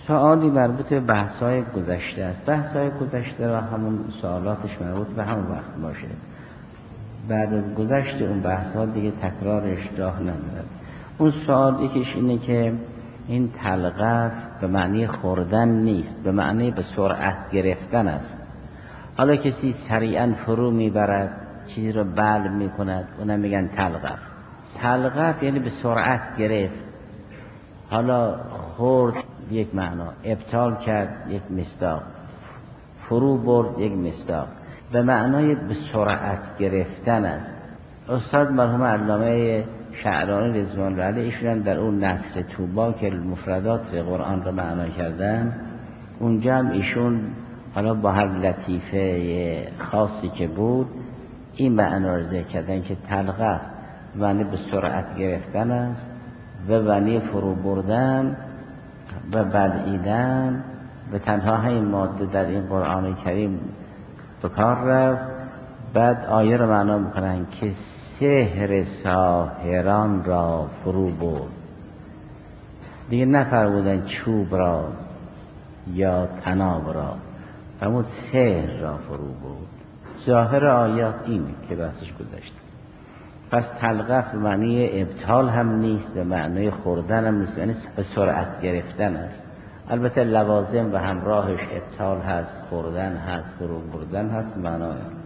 سوالی مربوط به بحث‌های گذشته است. بحث‌های گذشته را همون سوالاتش مربوط به همون وقت باشه. بعد از گذشت اون بحث‌ها دیگه تکرارش راه ندارد. اون سوال یکیش اینه که این تلقف به معنی خوردن نیست، به معنی به سرعت گرفتن است. حالا کسی سریعا فرو میبرد، چیزی رو بلع میکند، اونم میگن تلقف. تلقف یعنی به سرعت گرفت. حالا خورد یک معنا، ابطال کرد یک مصداق، فرو برد یک مصداق، به معنای به سرعت گرفتن است. استاد مرحوم علامه شعرانی رضوان الله علیه ایشون در اون نصر طوبی که مفردات قرآن رو معنا کردن، اونجا هم ایشون حالا با هر لطیفه خاصی که بود این معنا رو ذکر کردن که تلقف معنی به سرعت گرفتن است و معنی فرو بردن و بلعیدن. به تنها همین ماده در این قرآن کریم به کار رفت. بعد آیه رو معنا میکنن که سحر ساحران را فرو برد. دیگه نفرمودن چوب را یا طناب را، همون سحر را فرو برد. ظاهر آیات این که بحثش گذاشت. پس تلقف به معنی ابطال هم نیست، به معنی خوردن هم نیست، یعنی به سرعت گرفتن است. البته لوازم و همراهش ابطال هست، خوردن هست، فرو بردن هست، معنای